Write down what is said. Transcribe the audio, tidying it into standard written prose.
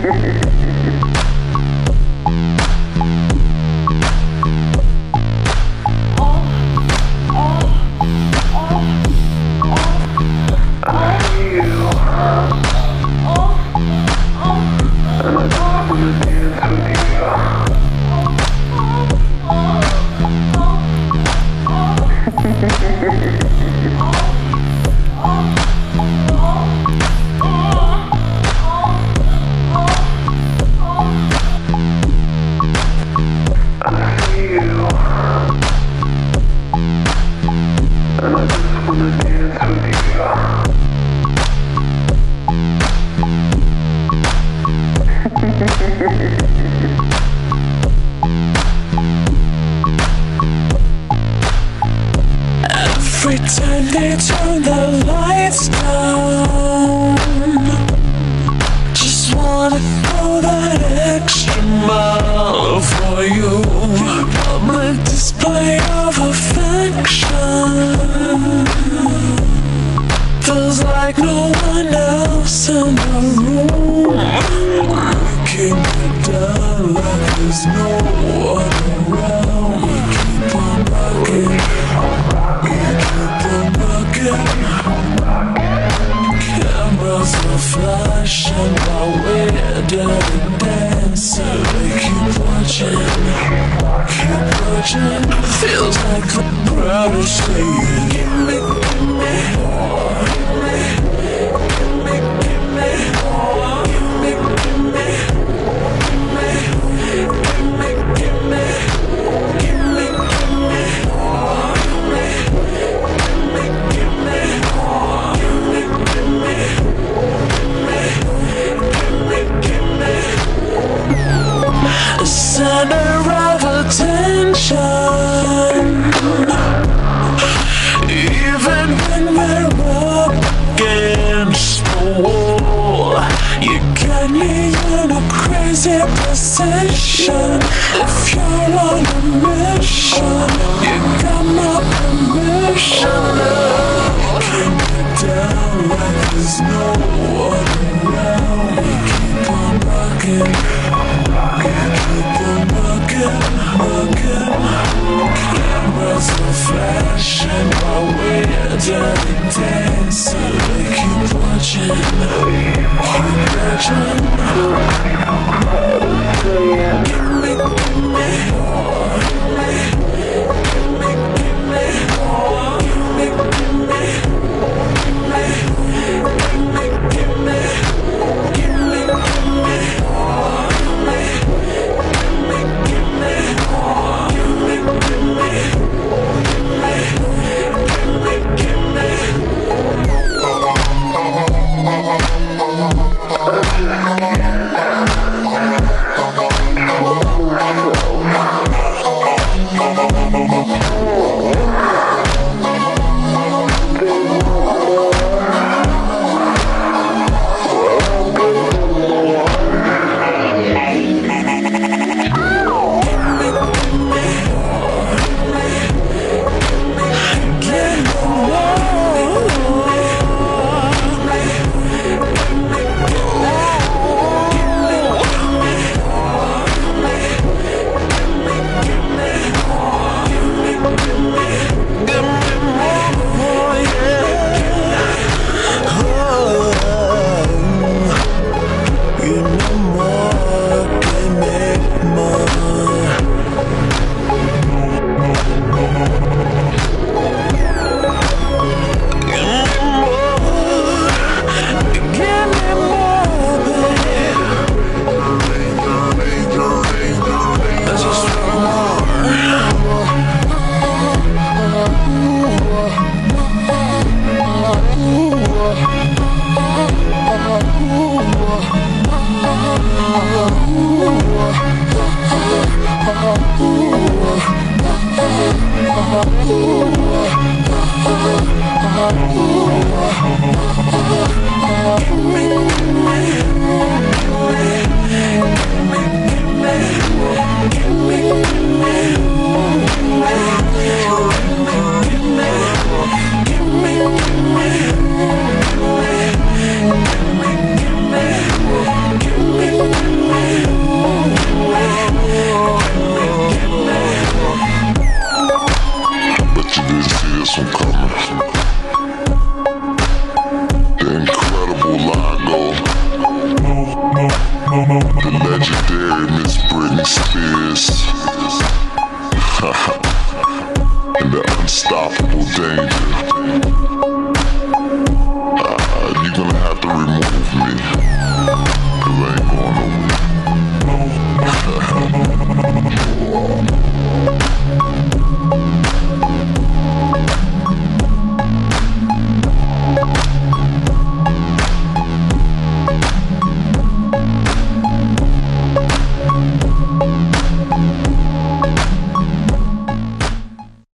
Every time they turn the lights down, just wanna go that extra mile for you. Public display of affection feels like no one else in the room. Breaking it down like there's no one around. We keep on rocking. Cameras are flashing while we're doing dancing. They keep watching. Feels like the crowd is saying, gimme, gimme, gimme, gimme, gimme, gimme, gimme, gimme, gimme, center of attention. Even when we're up against the wall, you got me in a crazy position. If you're on a mission, you got my permission. Can't get down like there's no one around. We keep on rocking. Cameras are flashing while we're dirty dancing. They keep watching. Gimme, You ain't going nowhere.